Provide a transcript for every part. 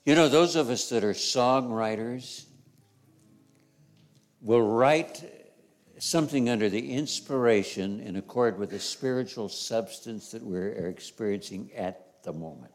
You know, those of us that are songwriters will write something under the inspiration in accord with the spiritual substance that we're experiencing at the moment.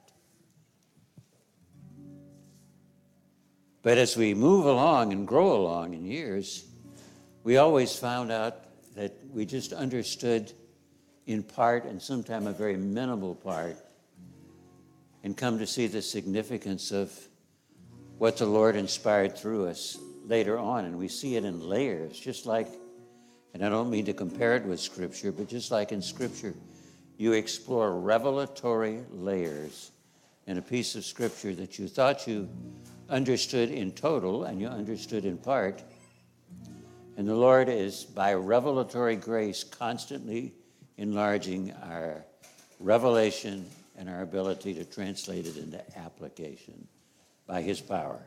But as we move along and grow along in years, we always found out that we just understood in part, and sometimes a very minimal part, and come to see the significance of what the Lord inspired through us later on. And we see it in layers, just like, and I don't mean to compare it with Scripture, but just like in Scripture, you explore revelatory layers in a piece of Scripture that you thought you understood in total and you understood in part. And the Lord is, by revelatory grace, constantly enlarging our revelation and our ability to translate it into application by His power.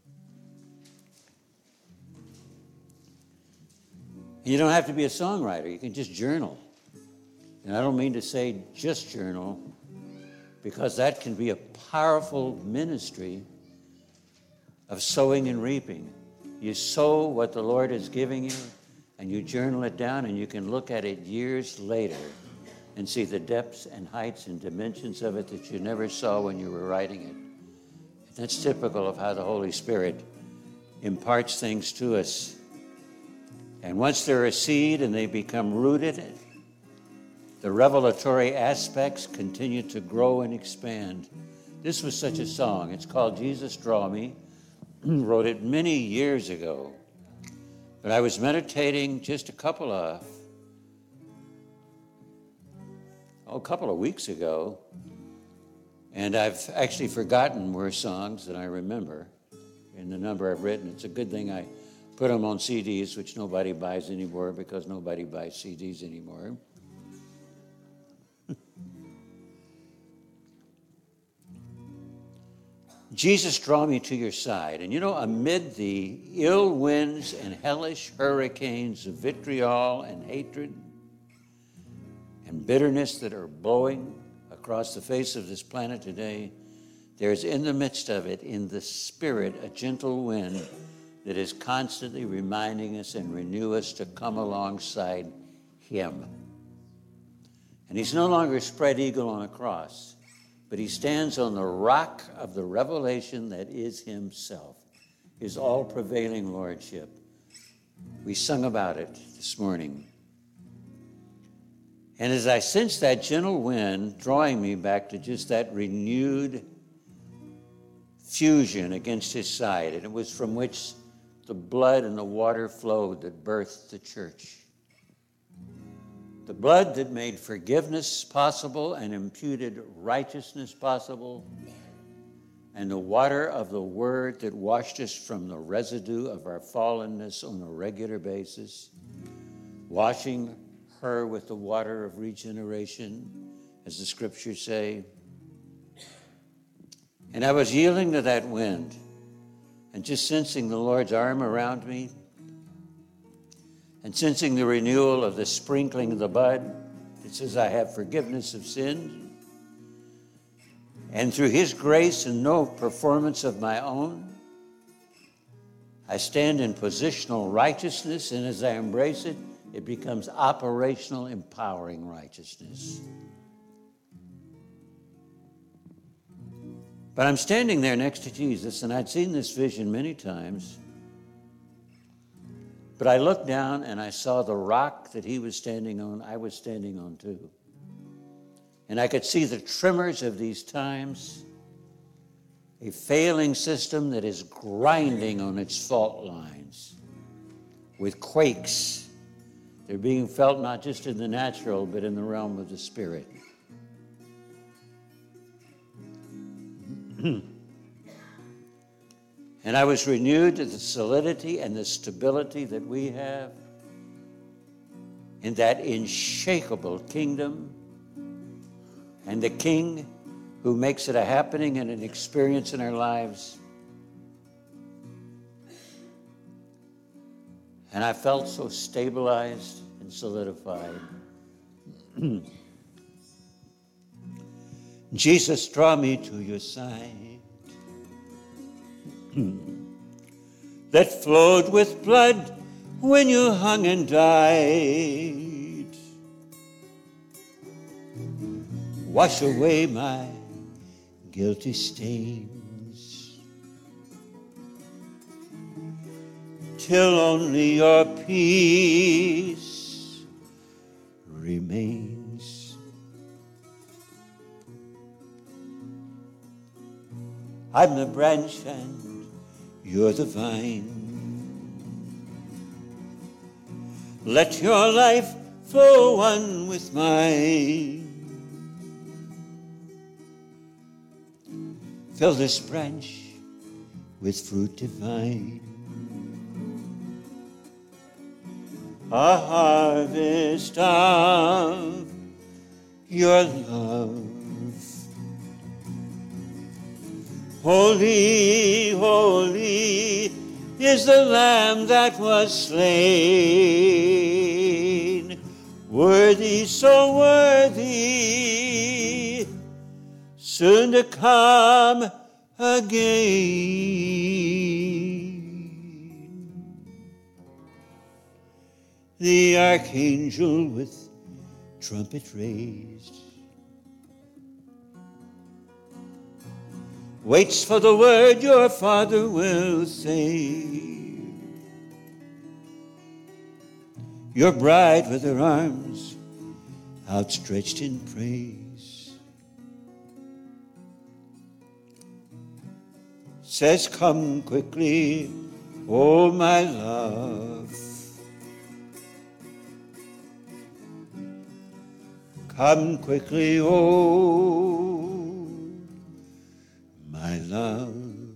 You don't have to be a songwriter. You can just journal. And I don't mean to say just journal, because that can be a powerful ministry of sowing and reaping. You sow what the Lord is giving you, and you journal it down, and you can look at it years later and see the depths and heights and dimensions of it that you never saw when you were writing it. That's typical of how the Holy Spirit imparts things to us. And once they're a seed and they become rooted, the revelatory aspects continue to grow and expand. This was such a song. It's called Jesus Draw Me. Wrote it many years ago. But I was meditating just a couple of weeks ago, and I've actually forgotten more songs than I remember in the number I've written. It's a good thing I put them on CDs, which nobody buys anymore, because nobody buys CDs anymore. Jesus, draw me to your side. And you know, amid the ill winds and hellish hurricanes of vitriol and hatred and bitterness that are blowing across the face of this planet today, there's in the midst of it, in the Spirit, a gentle wind that is constantly reminding us and renew us to come alongside Him. And He's no longer spread eagle on a cross, but He stands on the rock of the revelation that is Himself, His all-prevailing lordship. We sung about it this morning. And as I sensed that gentle wind drawing me back to just that renewed fusion against His side, and it was from which the blood and the water flowed that birthed the church. The blood that made forgiveness possible and imputed righteousness possible, and the water of the Word that washed us from the residue of our fallenness on a regular basis, washing her with the water of regeneration, as the Scriptures say. And I was yielding to that wind and just sensing the Lord's arm around me, and sensing the renewal of the sprinkling of the blood that says I have forgiveness of sins. And through His grace and no performance of my own, I stand in positional righteousness, and as I embrace it, it becomes operational, empowering righteousness. But I'm standing there next to Jesus, and I'd seen this vision many times. But I looked down and I saw the rock that He was standing on, I was standing on too. And I could see the tremors of these times, a failing system that is grinding on its fault lines with quakes. They're being felt not just in the natural, but in the realm of the Spirit. And I was renewed to the solidity and the stability that we have in that unshakable kingdom, and the King who makes it a happening and an experience in our lives. And I felt so stabilized and solidified. Jesus, draw me to your side. that flowed with blood when you hung and died. Wash away my guilty stains, till only your peace remains. I'm the branch and you're the vine. Let your life flow one with mine. Fill this branch with fruit divine, a harvest of your love. Holy, holy is the Lamb that was slain. Worthy, so worthy, soon to come again. The archangel with trumpet raised waits for the word your Father will say. Your bride with her arms outstretched in praise says, come quickly, oh my love. Come quickly, oh my love.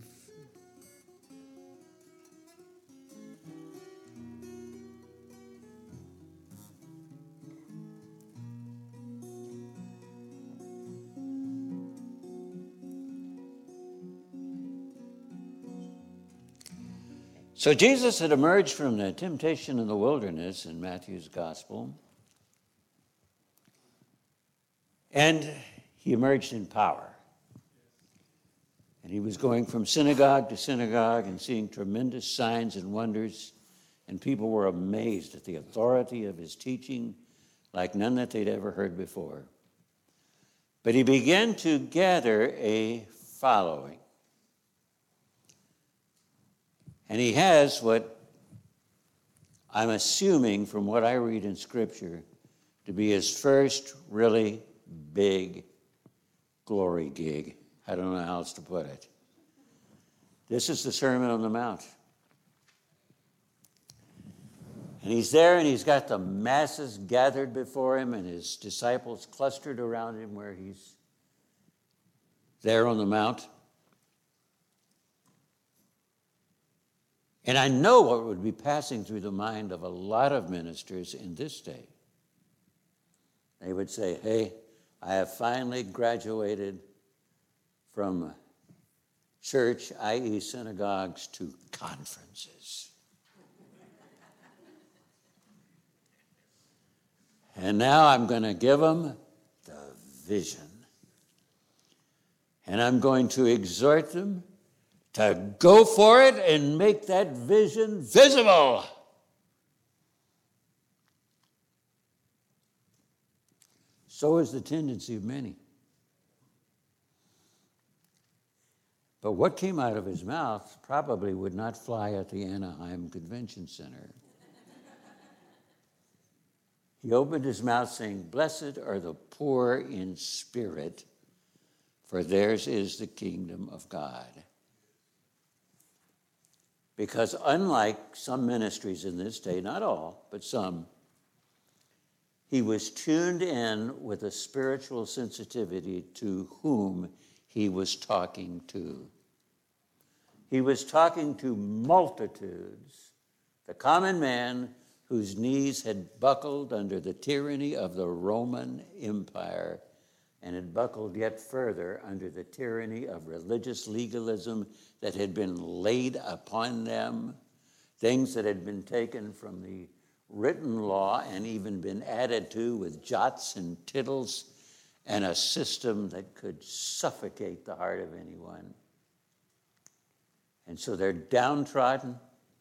So Jesus had emerged from the temptation in the wilderness in Matthew's gospel, and he emerged in power. And he was going from synagogue to synagogue and seeing tremendous signs and wonders, and people were amazed at the authority of his teaching like none that they'd ever heard before. But he began to gather a following. And he has what I'm assuming from what I read in Scripture to be his first really big glory gig. I don't know how else to put it. This is the Sermon on the Mount. And he's there and he's got the masses gathered before him and his disciples clustered around him where he's there on the Mount. And I know what would be passing through the mind of a lot of ministers in this day. They would say, hey, I have finally graduated from church, i.e. synagogues, to conferences. And now I'm going to give them the vision. And I'm going to exhort them to go for it and make that vision visible. So is the tendency of many. But what came out of his mouth probably would not fly at the Anaheim Convention Center. He opened his mouth saying, blessed are the poor in spirit, for theirs is the kingdom of God. Because unlike some ministries in this day, not all, but some, he was tuned in with a spiritual sensitivity to whom he was talking to. He was talking to multitudes, the common man whose knees had buckled under the tyranny of the Roman Empire and had buckled yet further under the tyranny of religious legalism that had been laid upon them, things that had been taken from the written law and even been added to with jots and tittles, and a system that could suffocate the heart of anyone. And so they're downtrodden,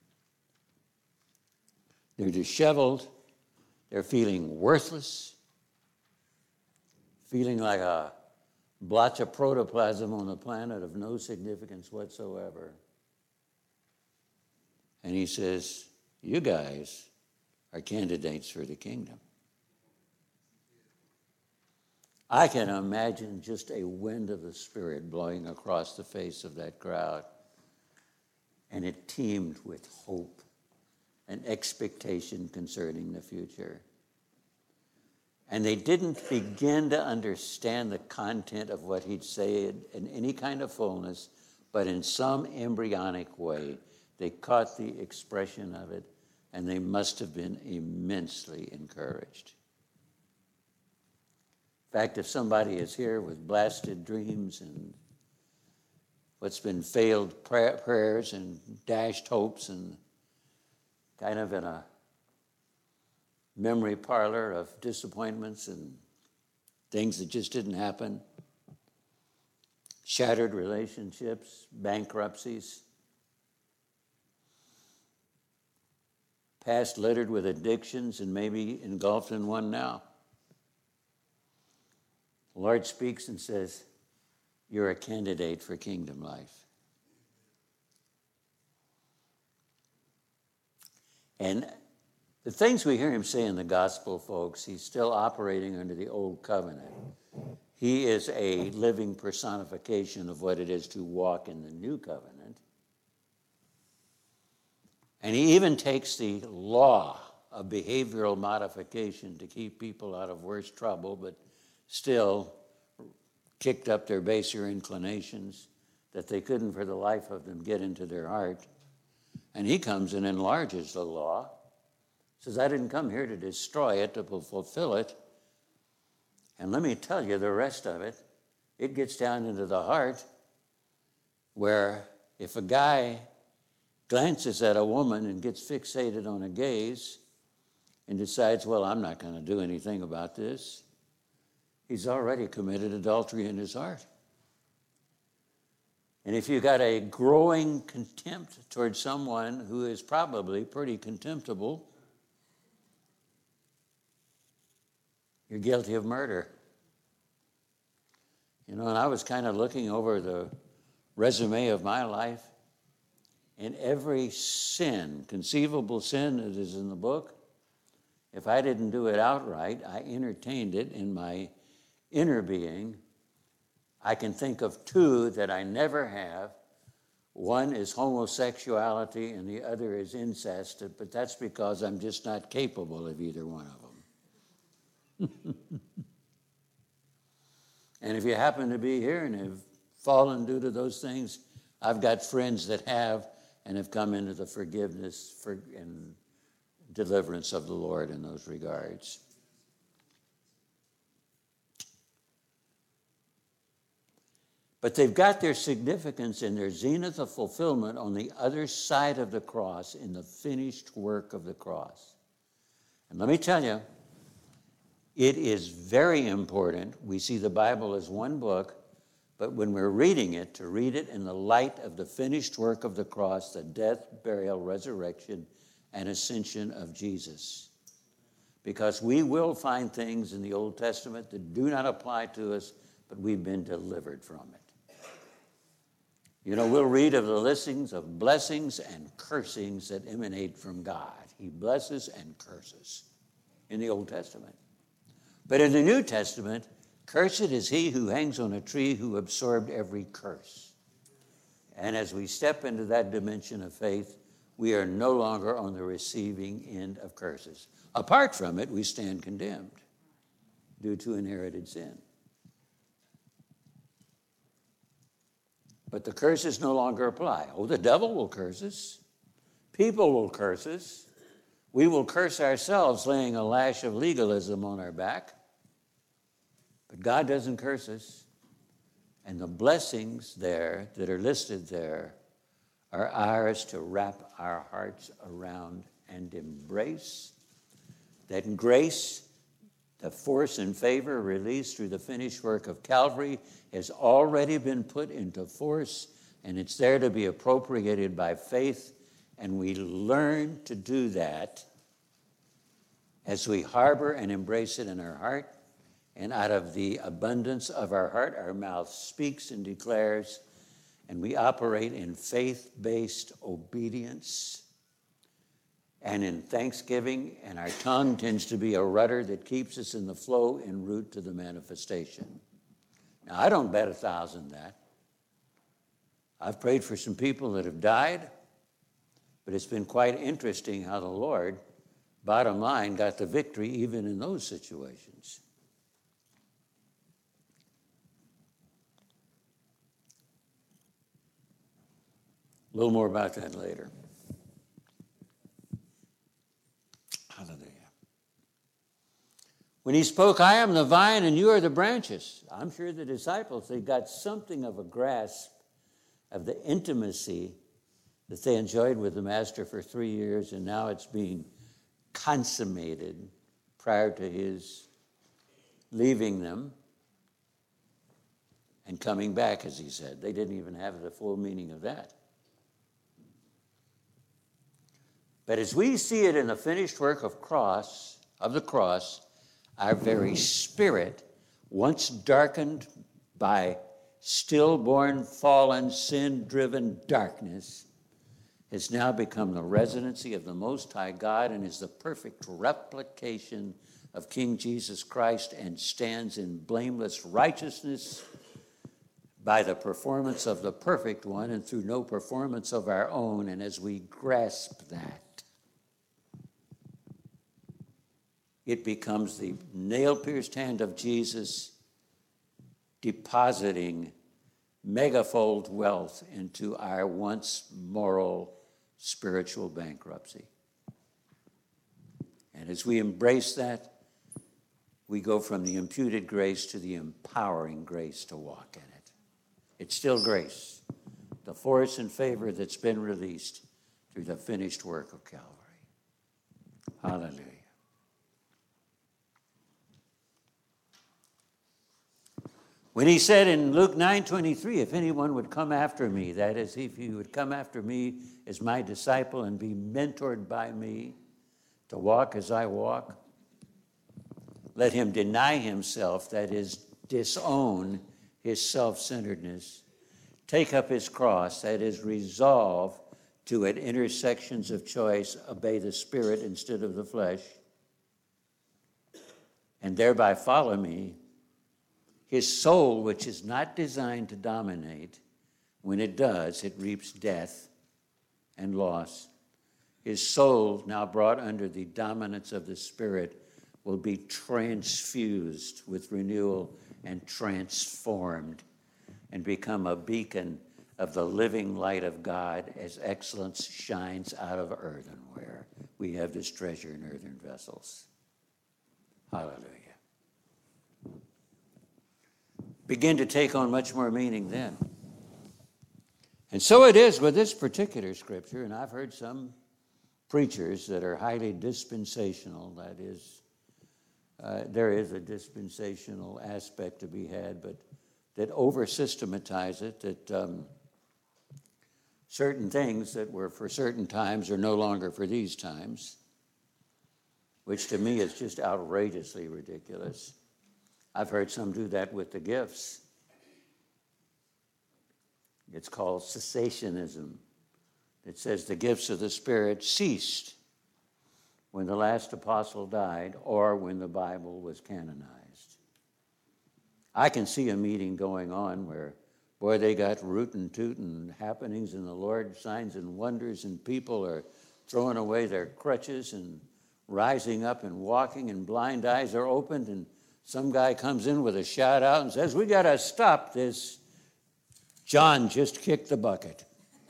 They're disheveled. They're feeling worthless, feeling like a blotch of protoplasm on a planet of no significance whatsoever. And he says, you guys are candidates for the kingdom. I can imagine just a wind of the Spirit blowing across the face of that crowd. And it teemed with hope and expectation concerning the future. And they didn't begin to understand the content of what he'd said in any kind of fullness, but in some embryonic way, they caught the expression of it, and they must have been immensely encouraged. In fact, if somebody is here with blasted dreams and what's been failed prayers and dashed hopes and kind of in a memory parlor of disappointments and things that just didn't happen, shattered relationships, bankruptcies, past littered with addictions and maybe engulfed in one now. The Lord speaks and says, you're a candidate for kingdom life. And the things we hear him say in the gospel, folks, he's still operating under the old covenant. He is a living personification of what it is to walk in the new covenant. And he even takes the law of behavioral modification to keep people out of worse trouble, but still kicked up their baser inclinations that they couldn't for the life of them get into their heart. And he comes and enlarges the law. Says, I didn't come here to destroy it, to fulfill it. And let me tell you the rest of it. It gets down into the heart where if a guy glances at a woman and gets fixated on a gaze and decides, well, I'm not going to do anything about this, he's already committed adultery in his heart. And if you've got a growing contempt towards someone who is probably pretty contemptible, you're guilty of murder. You know, and I was kind of looking over the resume of my life, and every sin, conceivable sin that is in the book, if I didn't do it outright, I entertained it in my inner being. I can think of two that I never have. One is homosexuality and the other is incest, but that's because I'm just not capable of either one of them. And if you happen to be here and have fallen due to those things, I've got friends that have and have come into the forgiveness and deliverance of the Lord in those regards. But they've got their significance and their zenith of fulfillment on the other side of the cross, in the finished work of the cross. And let me tell you, it is very important. We see the Bible as one book, but when we're reading it, to read it in the light of the finished work of the cross, the death, burial, resurrection, and ascension of Jesus. Because we will find things in the Old Testament that do not apply to us, but we've been delivered from it. You know, we'll read of the listings of blessings and cursings that emanate from God. He blesses and curses in the Old Testament. But in the New Testament, cursed is he who hangs on a tree who absorbed every curse. And as we step into that dimension of faith, we are no longer on the receiving end of curses. Apart from it, we stand condemned due to inherited sin. But the curses no longer apply. Oh, the devil will curse us. People will curse us. We will curse ourselves, laying a lash of legalism on our back. But God doesn't curse us. And the blessings there that are listed there are ours to wrap our hearts around and embrace. That grace, the force and favor released through the finished work of Calvary, has already been put into force, and it's there to be appropriated by faith, and we learn to do that as we harbor and embrace it in our heart, and out of the abundance of our heart, our mouth speaks and declares, and we operate in faith-based obedience and in thanksgiving, and our tongue tends to be a rudder that keeps us in the flow en route to the manifestation. Now, I don't bet 1,000 that. I've prayed for some people that have died, but it's been quite interesting how the Lord, bottom line, got the victory even in those situations. A little more about that later. Hallelujah. When he spoke, I am the vine and you are the branches. I'm sure the disciples, they got something of a grasp of the intimacy that they enjoyed with the Master for 3 years, and now it's being consummated prior to his leaving them and coming back, as he said. They didn't even have the full meaning of that. But as we see it in the finished work of the cross, our very spirit, once darkened by stillborn, fallen, sin-driven darkness, has now become the residency of the Most High God and is the perfect replication of King Jesus Christ and stands in blameless righteousness by the performance of the perfect one and through no performance of our own. And as we grasp that, it becomes the nail-pierced hand of Jesus depositing megafold wealth into our once moral spiritual bankruptcy. And as we embrace that, we go from the imputed grace to the empowering grace to walk in it. It's still grace, the force and favor that's been released through the finished work of Calvary. Hallelujah. When he said in Luke 9:23, if anyone would come after me, that is, if he would come after me as my disciple and be mentored by me to walk as I walk, let him deny himself, that is, disown his self-centeredness, take up his cross, that is, resolve to, at intersections of choice, obey the Spirit instead of the flesh, and thereby follow me. His soul, which is not designed to dominate, when it does, it reaps death and loss. His soul, now brought under the dominance of the Spirit, will be transfused with renewal and transformed and become a beacon of the living light of God as excellence shines out of earthenware. We have this treasure in earthen vessels. Hallelujah. Begin to take on much more meaning then. And so it is with this particular scripture, and I've heard some preachers that are highly dispensational, that is, there is a dispensational aspect to be had, but that over-systematize it, that certain things that were for certain times are no longer for these times, which to me is just outrageously ridiculous. I've heard some do that with the gifts. It's called cessationism. It says the gifts of the Spirit ceased when the last apostle died or when the Bible was canonized. I can see a meeting going on where, boy, they got rootin' tootin' happenings in the Lord, signs and wonders, and people are throwing away their crutches and rising up and walking, and blind eyes are opened, and some guy comes in with a shout out and says, we got to stop this. John just kicked the bucket.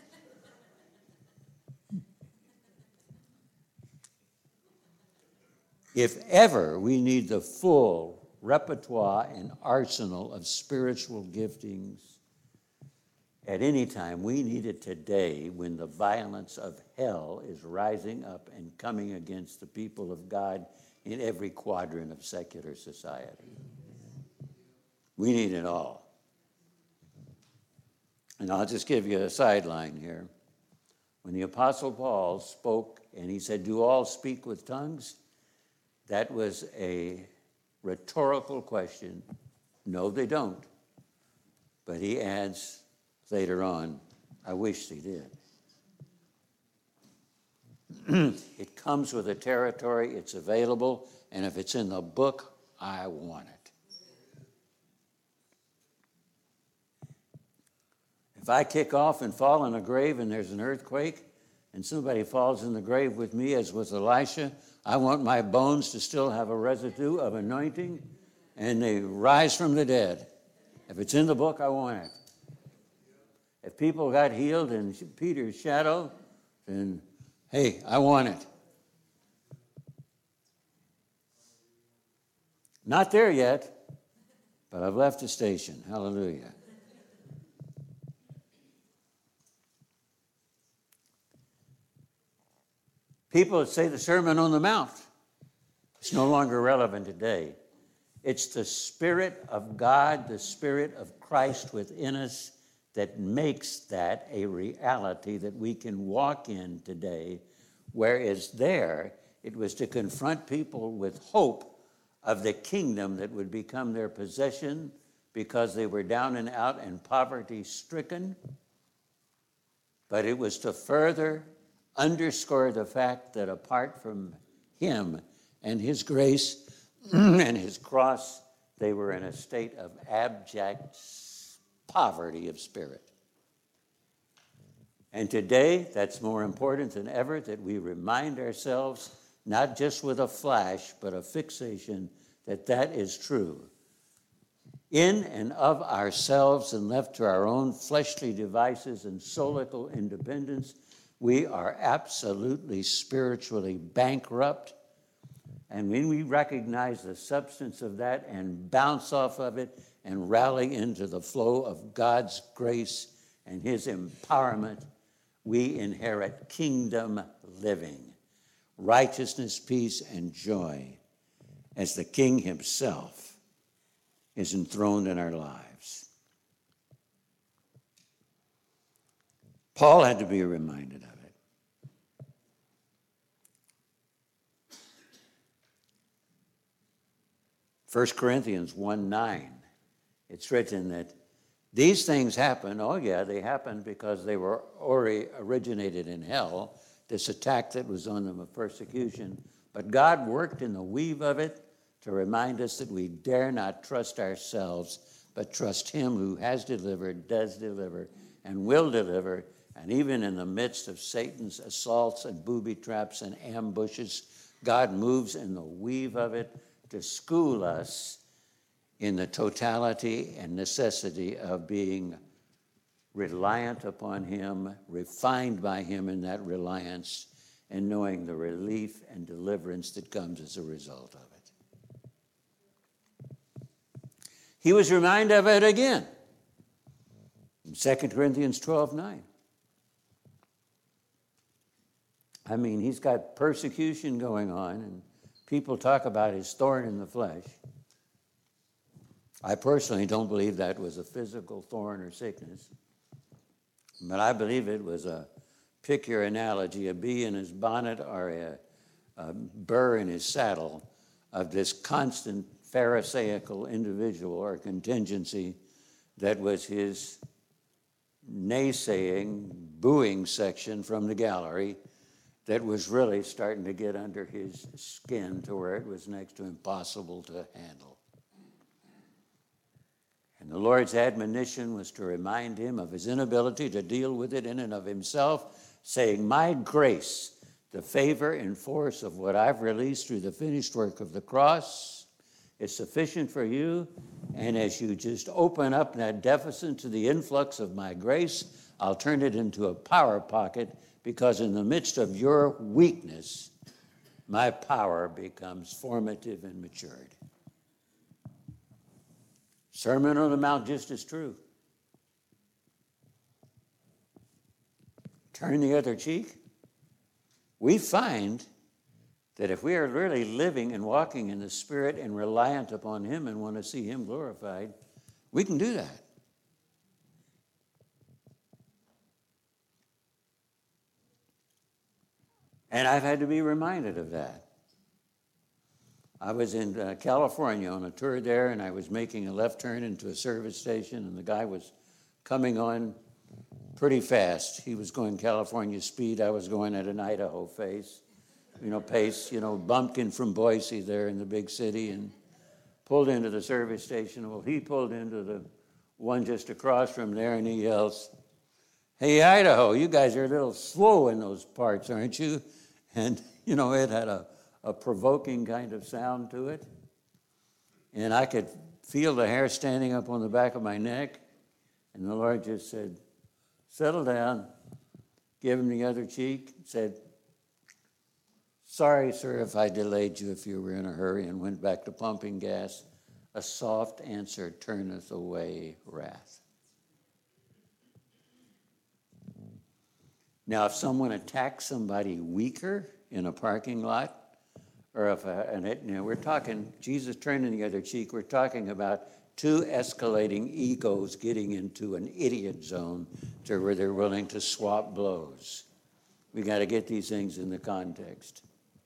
If ever we need the full repertoire and arsenal of spiritual giftings at any time, we need it today when the violence of hell is rising up and coming against the people of God in every quadrant of secular society. We need it all. And I'll just give you a sideline here. When the Apostle Paul spoke and he said, do all speak with tongues? That was a rhetorical question. No, they don't. But he adds later on, I wish they did. It comes with the territory, it's available, and if it's in the book, I want it. If I kick off and fall in a grave and there's an earthquake, and somebody falls in the grave with me, as with Elisha, I want my bones to still have a residue of anointing, and they rise from the dead. If it's in the book, I want it. If people got healed in Peter's shadow, then, hey, I want it. Not there yet, but I've left the station. Hallelujah. People say the Sermon on the Mount is no longer relevant today. It's the Spirit of God, the Spirit of Christ within us that makes that a reality that we can walk in today, whereas there it was to confront people with hope of the kingdom that would become their possession because they were down and out and poverty-stricken. But it was to further underscore the fact that apart from him and his grace and his cross, they were in a state of abject poverty of spirit. And today, that's more important than ever, that we remind ourselves, not just with a flash, but a fixation, that that is true. In and of ourselves and left to our own fleshly devices and solical independence, we are absolutely spiritually bankrupt. And when we recognize the substance of that and bounce off of it and rally into the flow of God's grace and his empowerment, we inherit kingdom living, righteousness, peace, and joy as the King himself is enthroned in our lives. Paul had to be reminded of it. 1 Corinthians 1:9, it's written that these things happen. Oh yeah, they happened because they were already originated in hell, this attack that was on them of persecution. But God worked in the weave of it to remind us that we dare not trust ourselves, but trust him who has delivered, does deliver, and will deliver. And even in the midst of Satan's assaults and booby traps and ambushes, God moves in the weave of it to school us in the totality and necessity of being reliant upon him, refined by him in that reliance, and knowing the relief and deliverance that comes as a result of it. He was reminded of it again in 2 Corinthians 12:9. I mean, he's got persecution going on, and people talk about his thorn in the flesh. I personally don't believe that was a physical thorn or sickness, but I believe it was a, pick your analogy, a bee in his bonnet or a burr in his saddle of this constant pharisaical individual or contingency that was his naysaying, booing section from the gallery that was really starting to get under his skin to where it was next to impossible to handle. And the Lord's admonition was to remind him of his inability to deal with it in and of himself, saying, my grace, the favor and force of what I've released through the finished work of the cross is sufficient for you. And as you just open up that deficit to the influx of my grace, I'll turn it into a power pocket, because in the midst of your weakness, my power becomes formative and matured. Sermon on the Mount just as true. Turn the other cheek. We find that if we are really living and walking in the Spirit and reliant upon him and want to see him glorified, we can do that. And I've had to be reminded of that. I was in California on a tour there, and I was making a left turn into a service station, and the guy was coming on pretty fast. He was going California speed. I was going at an Idaho pace, bumpkin from Boise there in the big city, and pulled into the service station. Well, he pulled into the one just across from there, and he yells, "Hey, Idaho, you guys are a little slow in those parts, aren't you?" And, it had a provoking kind of sound to it. And I could feel the hair standing up on the back of my neck. And the Lord just said, "Settle down." Give him the other cheek. Said, "Sorry, sir, if I delayed you if you were in a hurry," and went back to pumping gas. A soft answer turneth away wrath. Now, if someone attacks somebody weaker in a parking lot, or we're talking, Jesus turning the other cheek, we're talking about two escalating egos getting into an idiot zone to where they're willing to swap blows. We got to get these things in the context.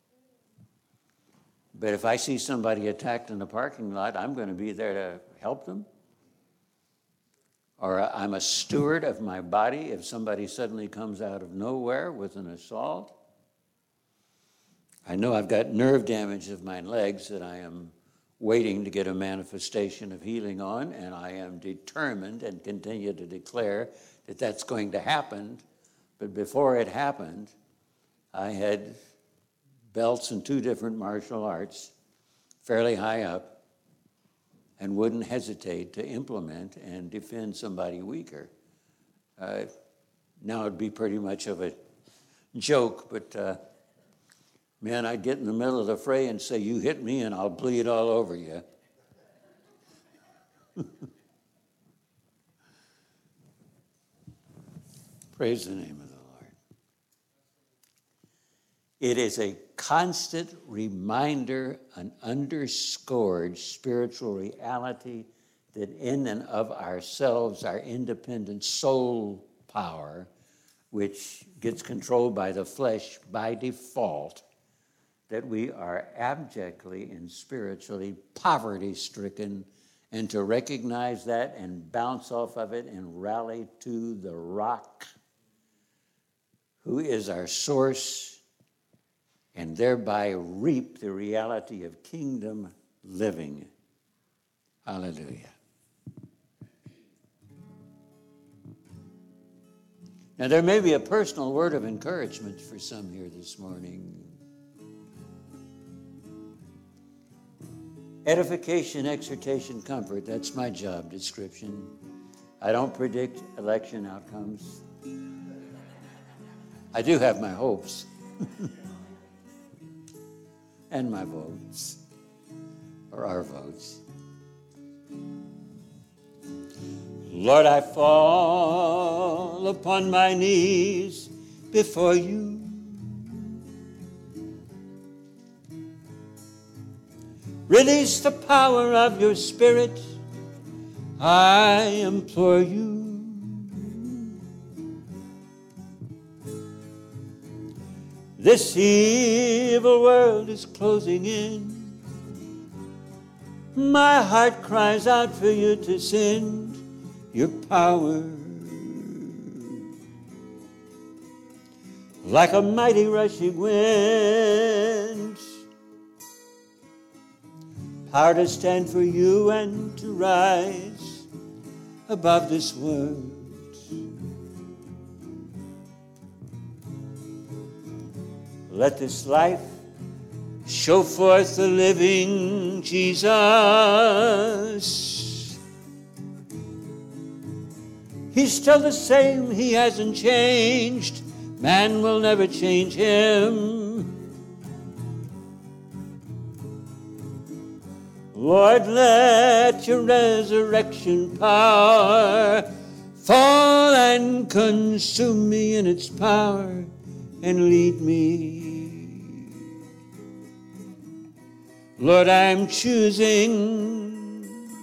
But if I see somebody attacked in the parking lot, I'm going to be there to help them. Or I'm a steward of my body if somebody suddenly comes out of nowhere with an assault. I know I've got nerve damage of my legs that I am waiting to get a manifestation of healing on, and I am determined and continue to declare that that's going to happen. But before it happened, I had belts in 2 different martial arts, fairly high up, and wouldn't hesitate to implement and defend somebody weaker. Now it'd be pretty much of a joke, but man, I'd get in the middle of the fray and say, "You hit me and I'll bleed all over you." Praise the name of the Lord. It is a constant reminder, an underscored spiritual reality that in and of ourselves, our independent soul power, which gets controlled by the flesh by default, that we are abjectly and spiritually poverty-stricken, and to recognize that and bounce off of it and rally to the rock, who is our source, and thereby reap the reality of kingdom living. Hallelujah. Now, there may be a personal word of encouragement for some here this morning. Edification, exhortation, comfort. That's my job description. I don't predict election outcomes. I do have my hopes and my votes, or our votes. Lord, I fall upon my knees before you. Release the power of your Spirit, I implore you. This evil world is closing in. My heart cries out for you to send your power. Like a mighty rushing wind, power to stand for you and to rise above this world. Let this life show forth the living Jesus. He's still the same, he hasn't changed. Man will never change him. Lord, let your resurrection power fall and consume me in its power and lead me. Lord, I'm choosing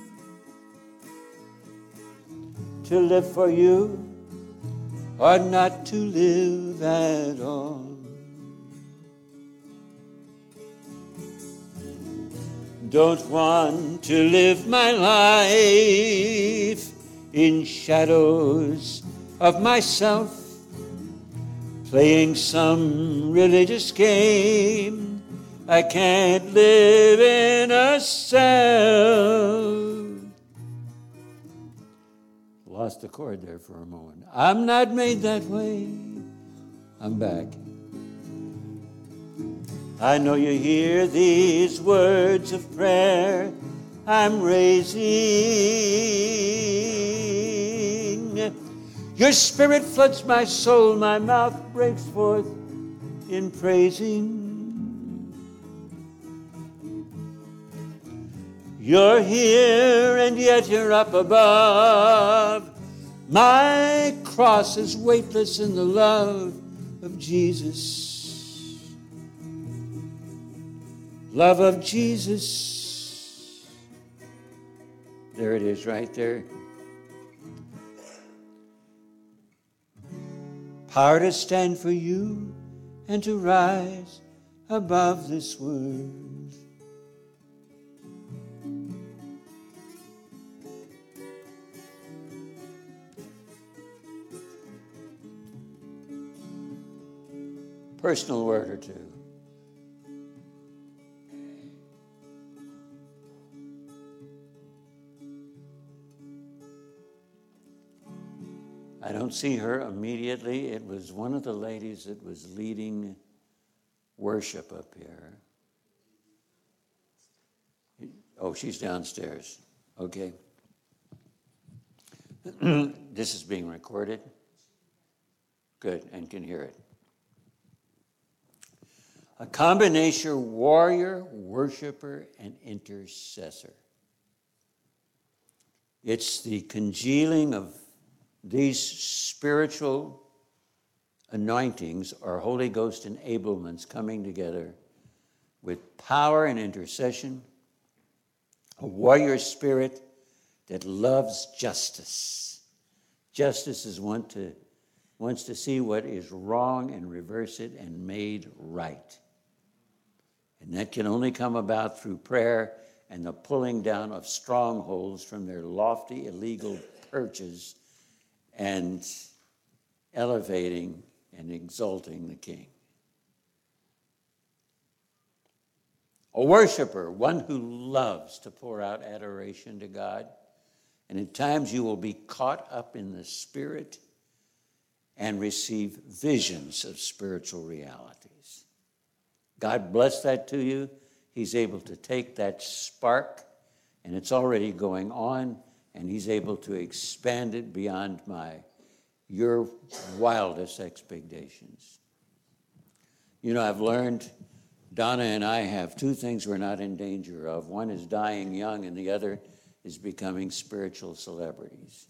to live for you or not to live at all. Don't want to live my life in shadows of myself, playing some religious game. I can't live in a cell. Lost the chord there for a moment. I'm not made that way. I'm back. I know you hear these words of prayer I'm raising. Your spirit floods my soul, my mouth breaks forth in praising. You're here and yet you're up above. My cross is weightless in the love of Jesus. Love of Jesus. There it is right there. Power to stand for you and to rise above this world. Personal word or two. I don't see her immediately. It was one of the ladies that was leading worship up here. Oh, she's downstairs. Okay. This is being recorded. Good, and can hear it. A combination warrior, worshiper, and intercessor. It's the congealing of these spiritual anointings or Holy Ghost enablements coming together with power and intercession, a warrior spirit that loves justice. Justice is wants to see what is wrong and reverse it and made right. And that can only come about through prayer and the pulling down of strongholds from their lofty illegal perches and elevating and exalting the King. A worshiper, one who loves to pour out adoration to God. And at times you will be caught up in the Spirit and receive visions of spiritual realities. God bless that to you. He's able to take that spark, and it's already going on, and he's able to expand it beyond your wildest expectations. You know, I've learned, Donna and I have two things we're not in danger of. One is dying young, and the other is becoming spiritual celebrities.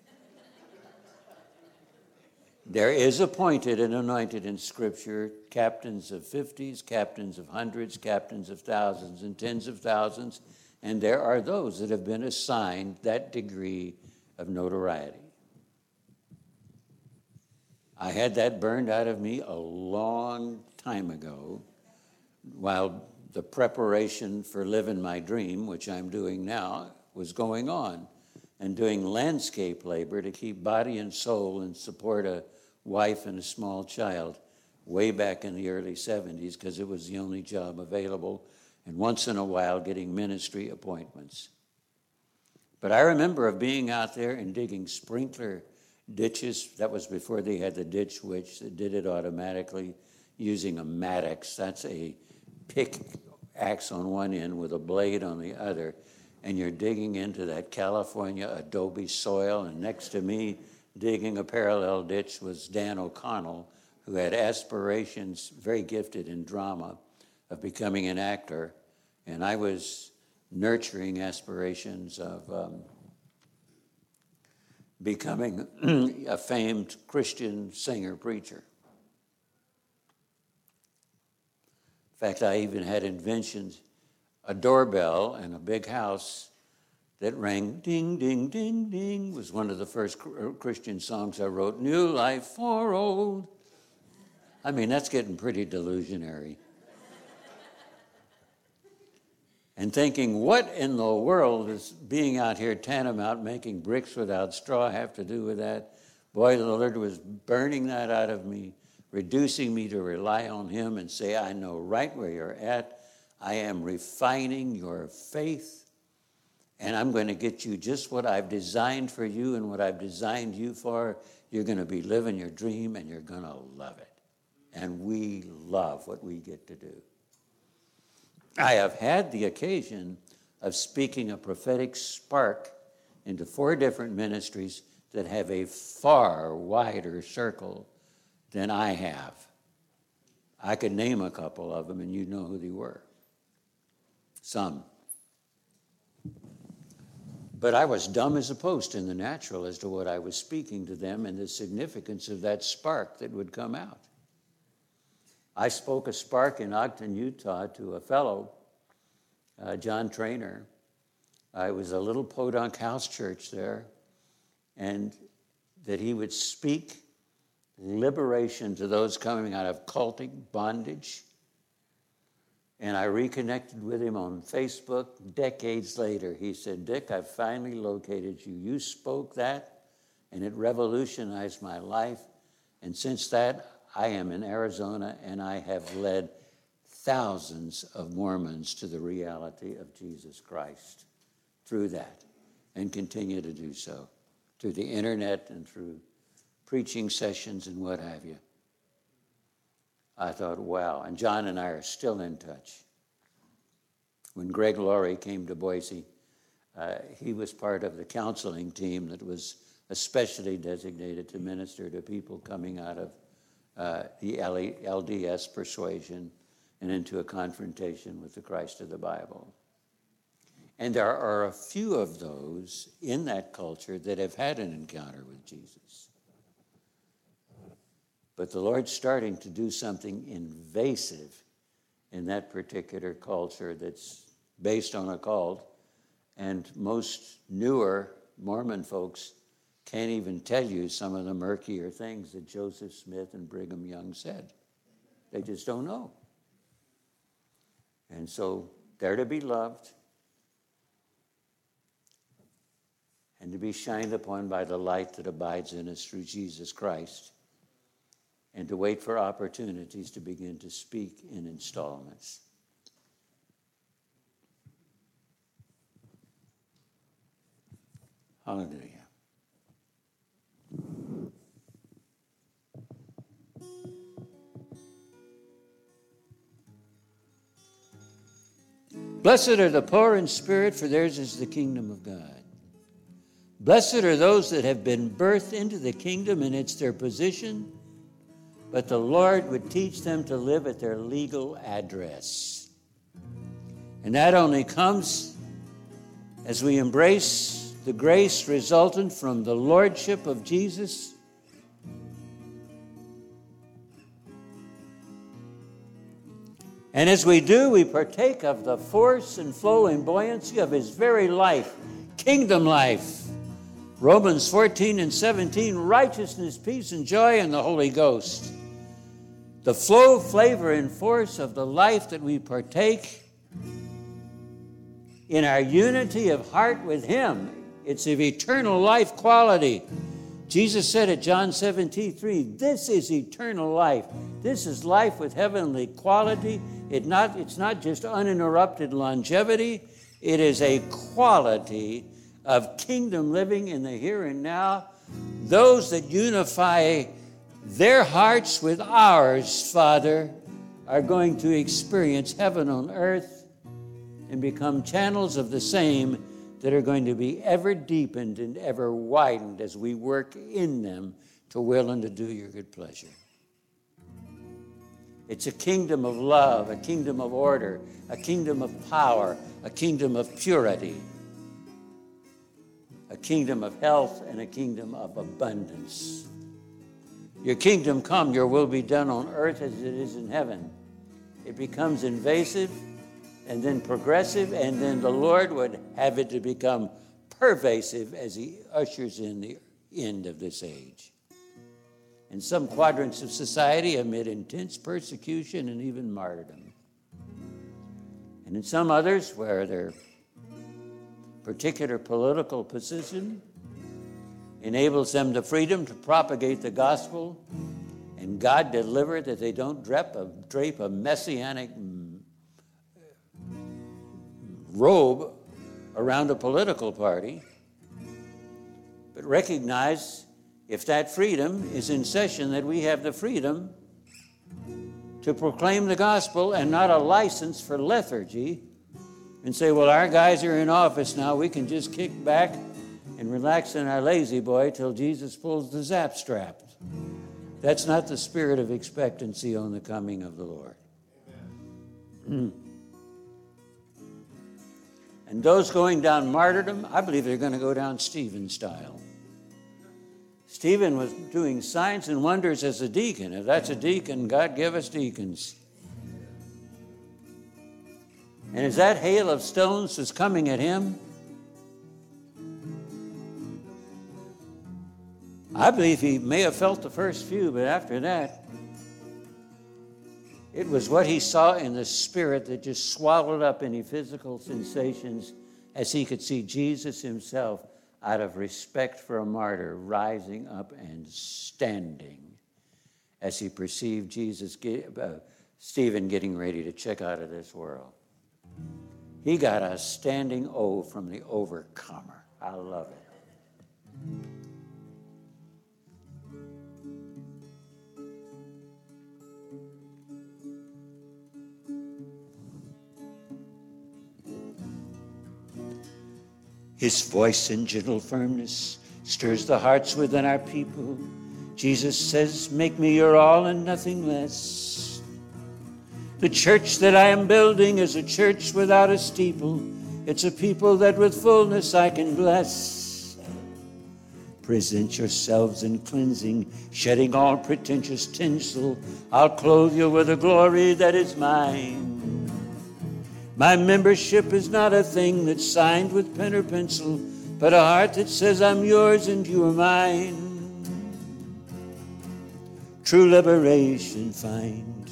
There is appointed and anointed in Scripture captains of 50s, captains of hundreds, captains of thousands, and tens of thousands, and there are those that have been assigned that degree of notoriety. I had that burned out of me a long time ago while the preparation for living my dream, which I'm doing now, was going on, and doing landscape labor to keep body and soul and support a wife and a small child way back in the early 70s because it was the only job available, and once in a while getting ministry appointments. But I remember of being out there and digging sprinkler ditches. That was before they had the ditch witch that did it automatically using a Maddox. That's a pickaxe on one end with a blade on the other, and you're digging into that California adobe soil, and next to me digging a parallel ditch was Dan O'Connell, who had aspirations, very gifted in drama, of becoming an actor, and I was nurturing aspirations of becoming a famed Christian singer-preacher. In fact, I even had inventions, a doorbell and a big house that rang ding, ding, ding, ding, was one of the first Christian songs I wrote, New Life for Old. I mean, that's getting pretty delusionary. and thinking, what in the world does being out here tantamount making bricks without straw have to do with that? Boy, the Lord was burning that out of me, reducing me to rely on him and say, I know right where you're at. I am refining your faith, and I'm going to get you just what I've designed for you and what I've designed you for. You're going to be living your dream, and you're going to love it. And we love what we get to do. I have had the occasion of speaking a prophetic spark into 4 different ministries that have a far wider circle than I have. I could name a couple of them, and you know who they were. Some. But I was dumb as a post in the natural as to what I was speaking to them and the significance of that spark that would come out. I spoke a spark in Ogden, Utah to a fellow, John Trainer. It was a little podunk house church there, and that he would speak liberation to those coming out of cultic bondage. And I reconnected with him on Facebook decades later. He said, Dick, I've finally located you. You spoke that, and it revolutionized my life. And since that, I am in Arizona, and I have led thousands of Mormons to the reality of Jesus Christ through that, and continue to do so through the internet and through preaching sessions and what have you. I thought, wow. And John and I are still in touch. When Greg Laurie came to Boise, he was part of the counseling team that was especially designated to minister to people coming out of the LDS persuasion and into a confrontation with the Christ of the Bible. And there are a few of those in that culture that have had an encounter with Jesus. But the Lord's starting to do something invasive in that particular culture that's based on a cult. And most newer Mormon folks can't even tell you some of the murkier things that Joseph Smith and Brigham Young said. They just don't know. And so they're to be loved and to be shined upon by the light that abides in us through Jesus Christ, and to wait for opportunities to begin to speak in installments. Hallelujah. Blessed are the poor in spirit, for theirs is the kingdom of God. Blessed are those that have been birthed into the kingdom, and it's their position, but the Lord would teach them to live at their legal address. And that only comes as we embrace the grace resultant from the lordship of Jesus. And as we do, we partake of the force and flow and buoyancy of his very life, kingdom life. Romans 14 and 17, righteousness, peace, and joy in the Holy Ghost. The flow, flavor, and force of the life that we partake in our unity of heart with him. It's of eternal life quality. Jesus said at John 17:3, this is eternal life. This is life with heavenly quality. It's not just uninterrupted longevity. It is a quality of kingdom living in the here and now. Those that unify their hearts with ours, Father, are going to experience heaven on earth and become channels of the same that are going to be ever deepened and ever widened as we work in them to will and to do your good pleasure. It's a kingdom of love, a kingdom of order, a kingdom of power, a kingdom of purity, a kingdom of health, and a kingdom of abundance. Your kingdom come, your will be done on earth as it is in heaven. It becomes invasive and then progressive, and then the Lord would have it to become pervasive as he ushers in the end of this age. In some quadrants of society, amid intense persecution and even martyrdom. And in some others, where their particular political position enables them the freedom to propagate the gospel, and God deliver that they don't drape a messianic robe around a political party, but recognize, if that freedom is in session, that we have the freedom to proclaim the gospel and not a license for lethargy, and say, well, our guys are in office now, we can just kick back and relax in our lazy boy till Jesus pulls the zap strap. That's not the spirit of expectancy on the coming of the Lord. And those going down martyrdom, I believe they're going to go down Stephen style. Stephen was doing signs and wonders as a deacon. If that's a deacon, God give us deacons. And as that hail of stones was coming at him, I believe he may have felt the first few, but after that, it was what he saw in the spirit that just swallowed up any physical sensations, as he could see Jesus himself, out of respect for a martyr, rising up and standing as he perceived Stephen getting ready to check out of this world. He got a standing O from the overcomer. I love it. His voice in gentle firmness stirs the hearts within our people. Jesus says, make me your all and nothing less. The church that I am building is a church without a steeple. It's a people that with fullness I can bless. Present yourselves in cleansing, shedding all pretentious tinsel. I'll clothe you with a glory that is mine. My membership is not a thing that's signed with pen or pencil, but a heart that says I'm yours and you are mine. True liberation find.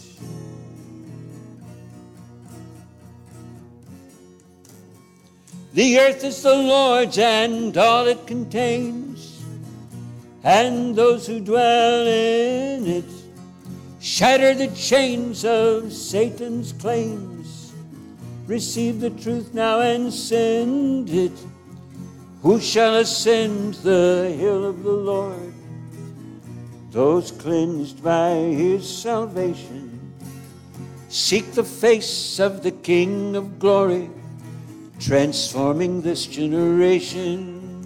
The earth is the Lord's and all it contains, and those who dwell in it shatter the chains of Satan's claims. Receive the truth now and send it. Who shall ascend the hill of the Lord? Those cleansed by his salvation. Seek the face of the King of glory, transforming this generation.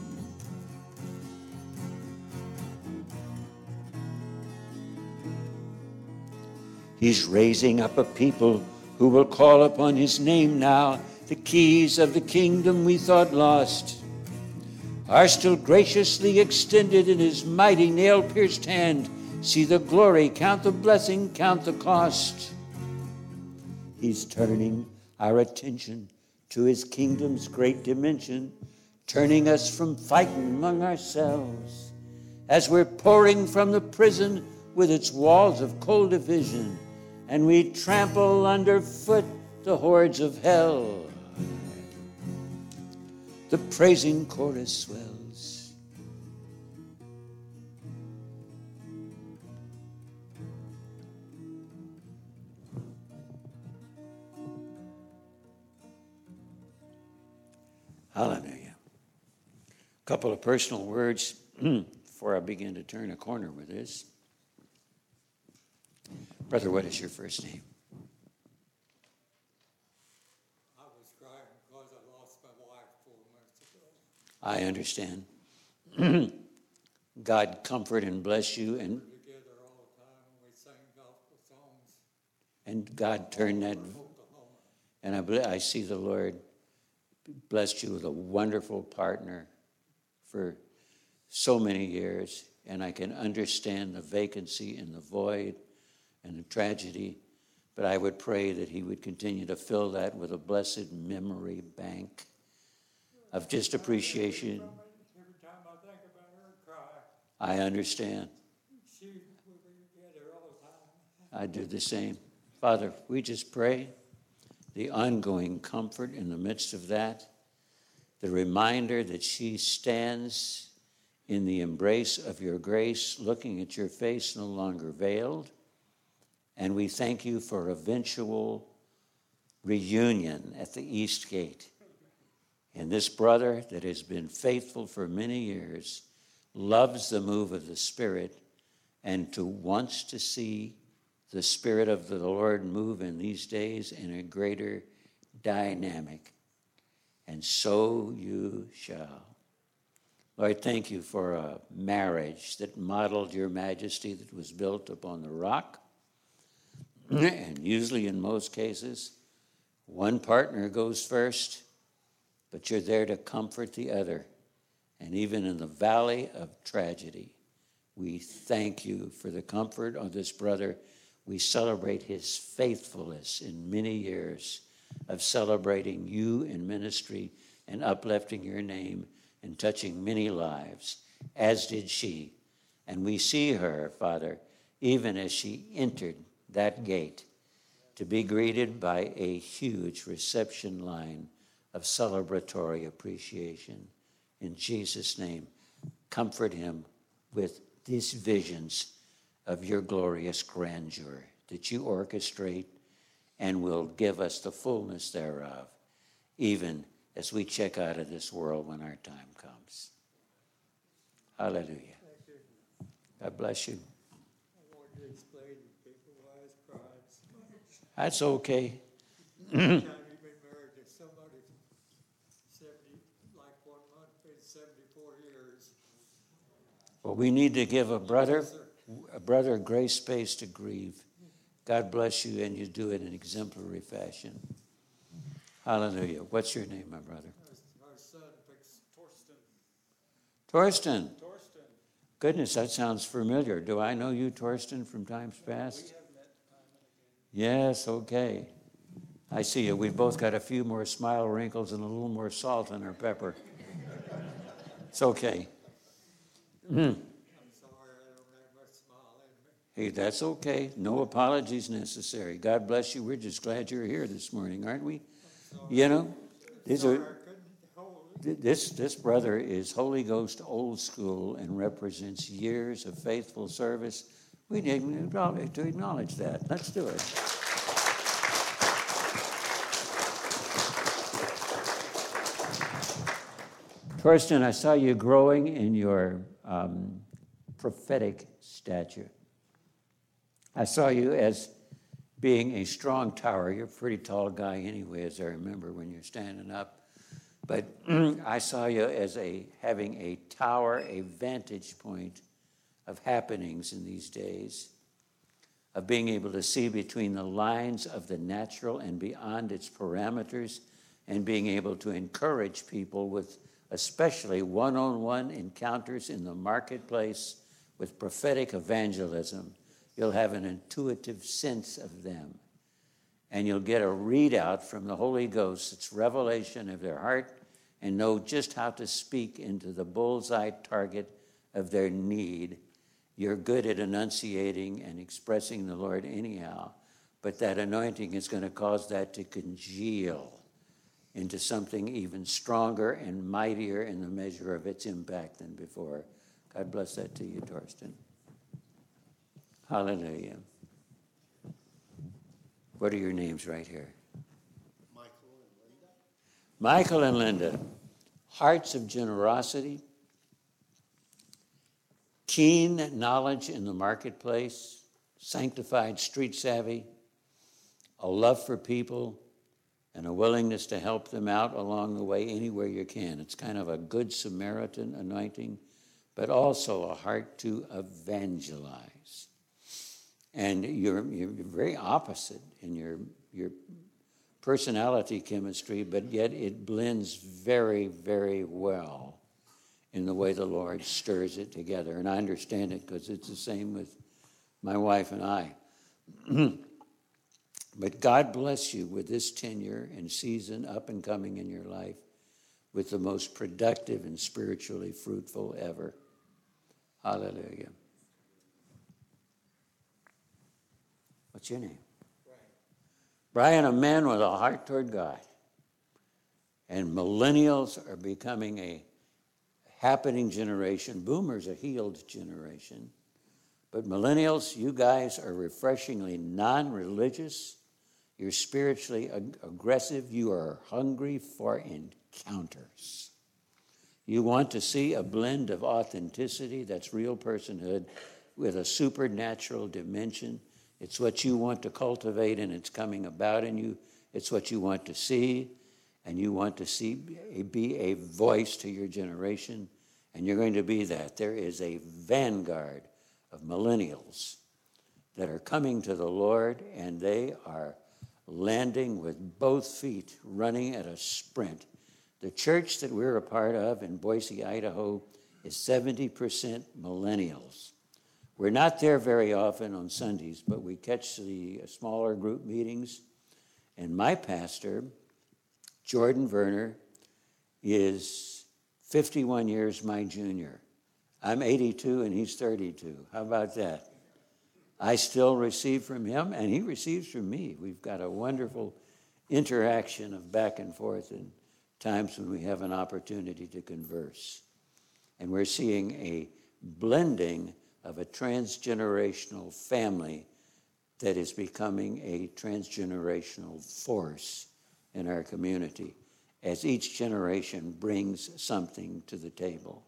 He's raising up a people who will call upon his name now. The keys of the kingdom we thought lost are still graciously extended in his mighty nail-pierced hand. See the glory, count the blessing, count the cost. He's turning our attention to his kingdom's great dimension, turning us from fighting among ourselves as we're pouring from the prison with its walls of cold division, and we trample underfoot the hordes of hell. The praising chorus swells. Hallelujah. A couple of personal words before I begin to turn a corner with this. Brother, what is your first name? I was crying because I lost my wife 4 months ago. I understand. God comfort and bless you. And We're together all the time. We sang gospel songs. And God turned that. And I see the Lord blessed you with a wonderful partner for so many years. And I can understand the vacancy and the void and the tragedy, but I would pray that he would continue to fill that with a blessed memory bank of just appreciation. Every time I think about her, I cry. I understand. We'll be together all the time. I do the same. Father, we just pray the ongoing comfort in the midst of that, the reminder that she stands in the embrace of your grace, looking at your face no longer veiled. And we thank you for eventual reunion at the East Gate. And this brother that has been faithful for many years loves the move of the Spirit and wants to see the Spirit of the Lord move in these days in a greater dynamic. And so you shall. Lord, thank you for a marriage that modeled your majesty, that was built upon the rock. And usually in most cases, one partner goes first, but you're there to comfort the other. And even in the valley of tragedy, we thank you for the comfort of this brother. We celebrate his faithfulness in many years of celebrating you in ministry and uplifting your name and touching many lives, as did she. And we see her, Father, even as she entered that gate, to be greeted by a huge reception line of celebratory appreciation. In Jesus' name, comfort him with these visions of your glorious grandeur that you orchestrate and will give us the fullness thereof, even as we check out of this world when our time comes. Hallelujah. God bless you. I wanted to explain to people why I was crying so much. That's okay. Anytime you've been married to somebody 70, like 1 month, been 74 years. Well, we need to give a brother grace space to grieve. God bless you, and you do it in exemplary fashion. Hallelujah. What's your name, my brother? Our son picks Torsten. Goodness, that sounds familiar. Do I know you, Torsten, from times past? We have met time and again. Yes, okay. I see you. We've both got a few more smile wrinkles and a little more salt in our pepper. It's okay. I'm sorry I don't have much smile in me. Hey, that's okay. No apologies necessary. God bless you. We're just glad you're here this morning, aren't we? You know, these Sorry, are. I couldn't hold it. This brother is Holy Ghost old school and represents years of faithful service. We need to acknowledge that. Let's do it. Torsten, I saw you growing in your prophetic stature. I saw you as being a strong tower. You're a pretty tall guy anyway, as I remember when you're standing up. But I saw you as having a tower, a vantage point of happenings in these days, of being able to see between the lines of the natural and beyond its parameters, and being able to encourage people with especially one-on-one encounters in the marketplace with prophetic evangelism. You'll have an intuitive sense of them. And you'll get a readout from the Holy Ghost. It's revelation of their heart, and know just how to speak into the bullseye target of their need. You're good at enunciating and expressing the Lord anyhow, but that anointing is going to cause that to congeal into something even stronger and mightier in the measure of its impact than before. God bless that to you, Torsten. Hallelujah. What are your names right here? Michael and Linda. Hearts of generosity, keen knowledge in the marketplace, sanctified street savvy, a love for people, and a willingness to help them out along the way anywhere you can. It's kind of a good Samaritan anointing, but also a heart to evangelize. And you're very opposite in your personality chemistry, but yet it blends very, very well in the way the Lord stirs it together. And I understand it because it's the same with my wife and I. But God bless you with this tenure and season up and coming in your life with the most productive and spiritually fruitful ever. Hallelujah. Brian, a man with a heart toward God. And millennials are becoming a happening generation. Boomers a healed generation. But millennials, you guys are refreshingly non-religious. You're spiritually aggressive. You are hungry for encounters. You want to see a blend of authenticity, that's real personhood, with a supernatural dimension. It's what you want to cultivate, and it's coming about in you. It's what you want to see, and you want to see be a voice to your generation, and you're going to be that. There is a vanguard of millennials that are coming to the Lord, and they are landing with both feet, running at a sprint. The church that we're a part of in Boise, Idaho, is 70% millennials. We're not there very often on Sundays, but we catch the smaller group meetings. And my pastor, Jordan Werner, is 51 years my junior. I'm 82 and he's 32. How about that? I still receive from him and he receives from me. We've got a wonderful interaction of back and forth in times when we have an opportunity to converse. And we're seeing a blending of a transgenerational family that is becoming a transgenerational force in our community as each generation brings something to the table.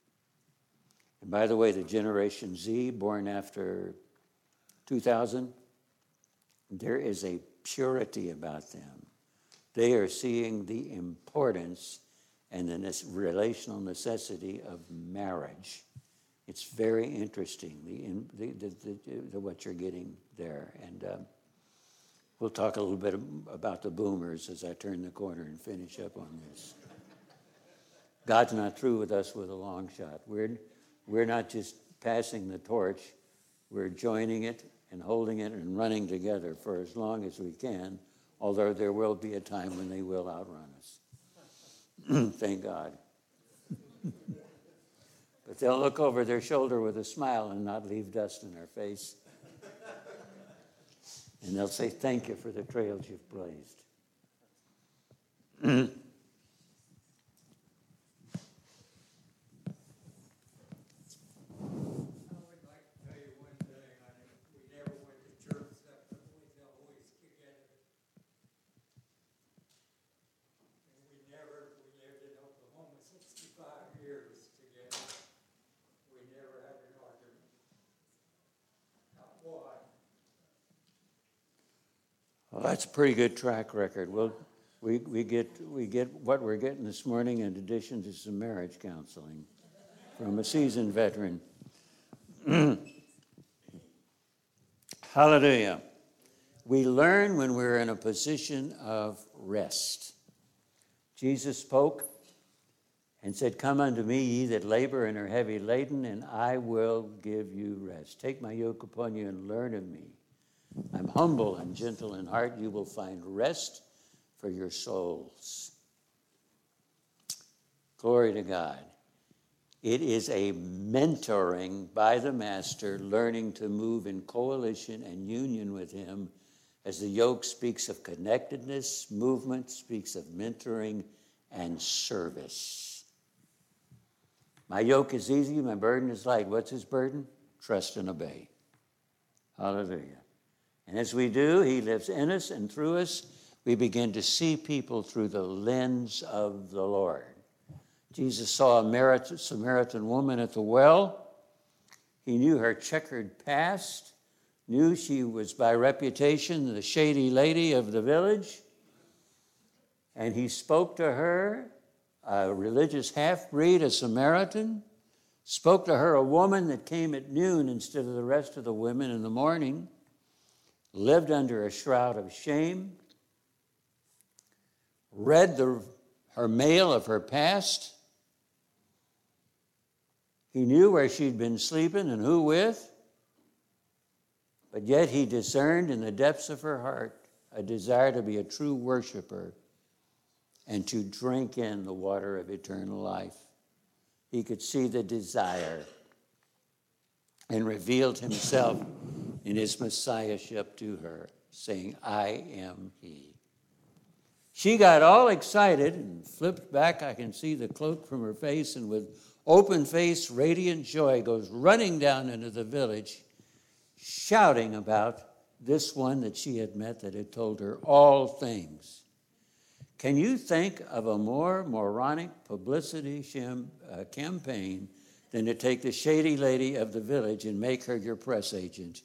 And by the way, the Generation Z, born after 2000, there is a purity about them. They are seeing the importance and the relational necessity of marriage. It's very interesting, what you're getting there. And we'll talk a little bit about the boomers as I turn the corner and finish up on this. God's not through with us with a long shot. We're not just passing the torch. We're joining it and holding it and running together for as long as we can, although there will be a time when they will outrun us. Thank God. But they'll look over their shoulder with a smile and not leave dust in their face. And they'll say, thank you for the trails you've blazed. Well, that's a pretty good track record. We get what we're getting this morning in addition to some marriage counseling from a seasoned veteran. Hallelujah. We learn when we're in a position of rest. Jesus spoke and said, come unto me, ye that labor and are heavy laden, and I will give you rest. Take my yoke upon you and learn of me. I'm humble and gentle in heart. You will find rest for your souls. Glory to God. It is a mentoring by the Master, learning to move in coalition and union with him, as the yoke speaks of connectedness, movement speaks of mentoring and service. My yoke is easy, my burden is light. What's his burden? Trust and obey. Hallelujah. And as we do, he lives in us and through us. We begin to see people through the lens of the Lord. Jesus saw a Samaritan woman at the well. He knew her checkered past, knew she was by reputation the shady lady of the village. And he spoke to her, a religious half-breed, a Samaritan, spoke to her, a woman that came at noon instead of the rest of the women in the morning, lived under a shroud of shame, read her mail of her past. He knew where she'd been sleeping and who with, but yet he discerned in the depths of her heart a desire to be a true worshiper and to drink in the water of eternal life. He could see the desire and revealed himself in his messiahship to her. saying, I am he. She got all excited and flipped back. I can see the cloak from her face, and with open face, radiant joy, goes running down into the village, shouting about this one that she had met that had told her all things. Can you think of a more moronic publicity campaign than to take the shady lady of the village and make her your press agent?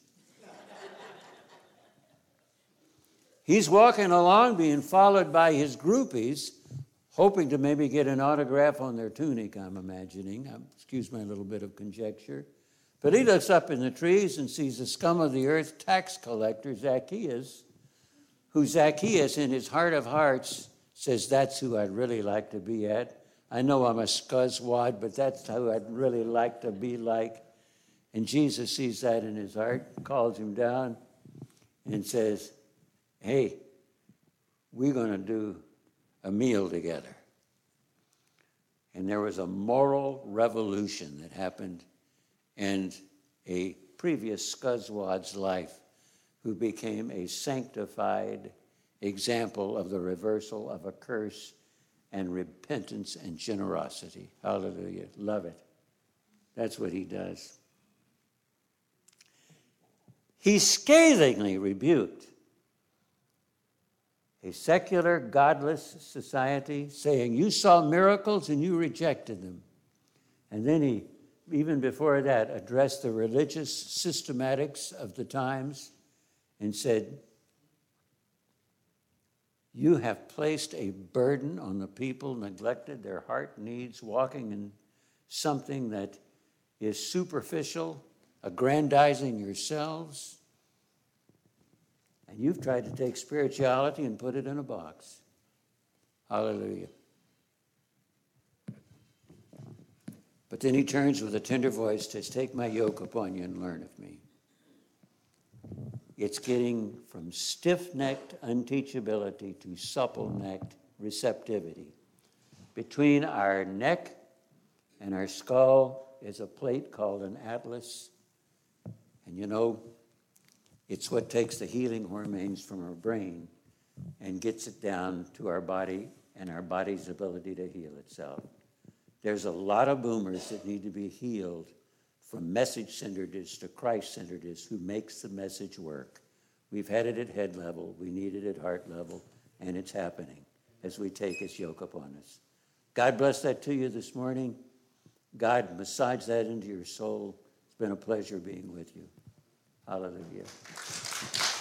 He's walking along being followed by his groupies, hoping to maybe get an autograph on their tunic, I'm imagining. Excuse my little bit of conjecture. But he looks up in the trees and sees the scum of the earth tax collector, Zacchaeus, who Zacchaeus, in his heart of hearts, says, that's who I'd really like to be at. I know I'm a scuzzwad, but that's who I'd really like to be like. And Jesus sees that in his heart, calls him down, and says, hey, we're going to do a meal together. And there was a moral revolution that happened in a previous scuzzwad's life, who became a sanctified example of the reversal of a curse and repentance and generosity. Hallelujah. Love it. That's what he does. He scathingly rebuked a secular, godless society, saying, you saw miracles and you rejected them. And then he, even before that, addressed the religious systematics of the times and said, you have placed a burden on the people, neglected their heart needs, walking in something that is superficial, aggrandizing yourselves. And you've tried to take spirituality and put it in a box. Hallelujah. But then he turns with a tender voice, says, take my yoke upon you and learn of me. It's getting from stiff-necked unteachability to supple-necked receptivity. Between our neck and our skull is a plate called an atlas. And you know, it's what takes the healing hormones from our brain and gets it down to our body and our body's ability to heal itself. There's a lot of boomers that need to be healed from message-centeredness to Christ-centeredness, who makes the message work. We've had it at head level, we need it at heart level, and it's happening as we take his yoke upon us. God bless that to you this morning. God massage that into your soul. It's been a pleasure being with you. Hallelujah.